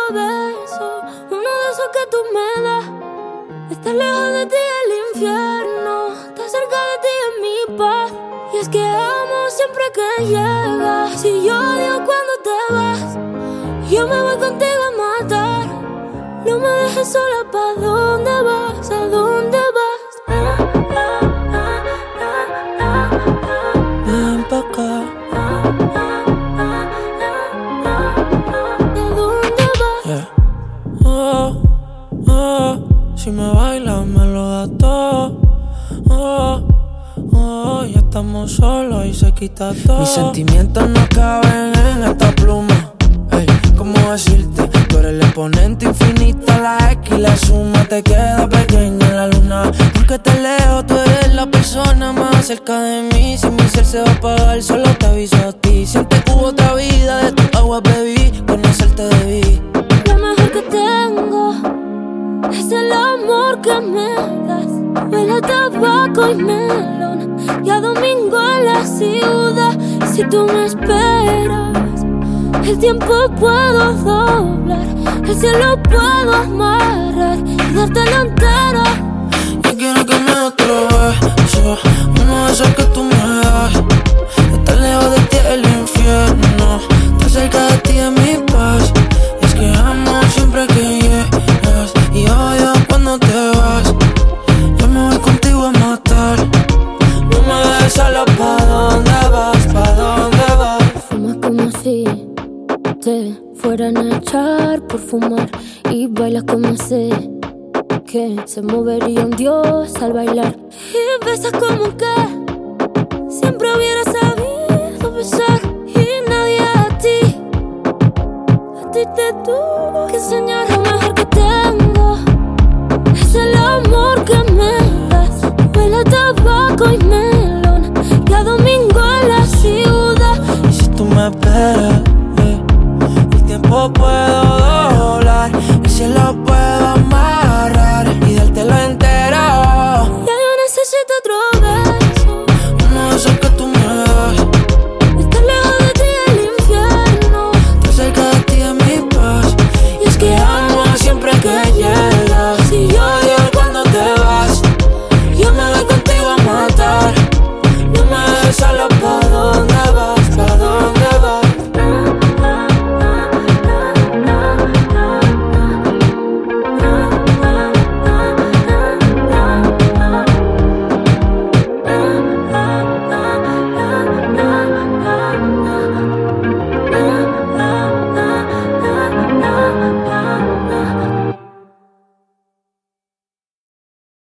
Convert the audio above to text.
beso, uno de esos que tú me das. Estar lejos de ti es el infierno, estar cerca de ti es mi paz. Y es que amo siempre que llegas. Si yo odio cuando te vas, yo me voy contigo a matar. No me dejes sola, ¿pa' dónde vas? ¿A dónde vas? Ven pa' acá. ¿A dónde vas? Yeah. Oh, oh, si me bailas me lo das todo. Oh, oh, ya estamos solos y se quita todo. Mis sentimientos no caben en esta pluma. Hey, ¿cómo decirte? Tú eres el exponente infinito, la X y la suma te queda pequeña en la luna. Porque te leo, tú eres la persona más cerca de mí. Si mi ser se va a apagar, solo te aviso a ti. Siente que hubo otra vida, de tu agua bebí, conocerte debí. Lo mejor que tengo es el amor que me das. Huele a tabaco y melón, y a domingo en la ciudad. Si tú me esperas, el tiempo puedo doblar, el cielo puedo amarrar y dártelo entero. Yo quiero que me des otro beso, uno de esos que tú me das. Estar lejos de ti es el infierno, estar cerca de ti es mi paz. Y es que amo siempre que llegas y odio cuando te vas. Yo me voy contigo a matar. No me dejes sola, ¿pa' dónde vas? ¿Pa' dónde vas? Fumas como si te fueran a echar por fumar, y bailas como sé que se movería un dios al bailar. Y besas como que siempre hubiera sabido besar. Y nadie a ti te tuvo que enseñar a